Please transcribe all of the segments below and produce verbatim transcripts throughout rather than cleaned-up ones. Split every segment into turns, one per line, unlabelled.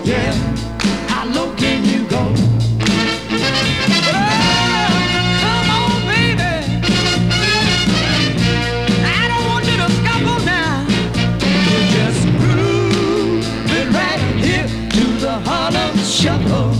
Yeah, how low can you go? Oh, come on, baby. I don't want you to scuffle now. Just groove it right here to the Harlem Shuffle.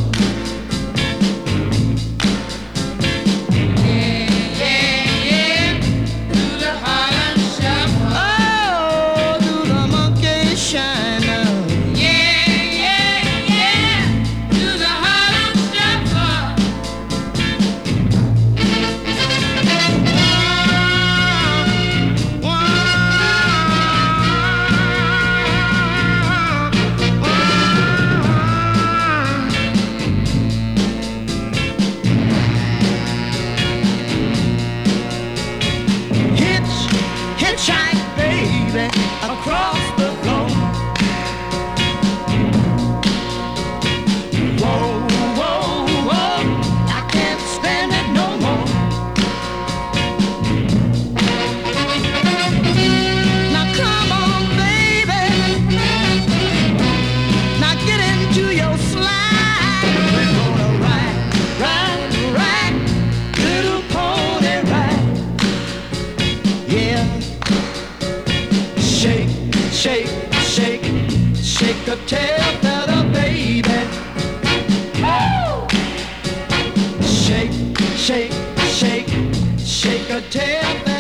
Hitchhike, baby, across the floor. Whoa, whoa, whoa, I can't stand it no more. Now come on, baby. Now get into your slide. We're gonna ride, ride, ride, little pony ride. Yeah. Shake, shake, shake, shake a tail feather, baby. Woo! Shake, shake, shake, shake a tail feather.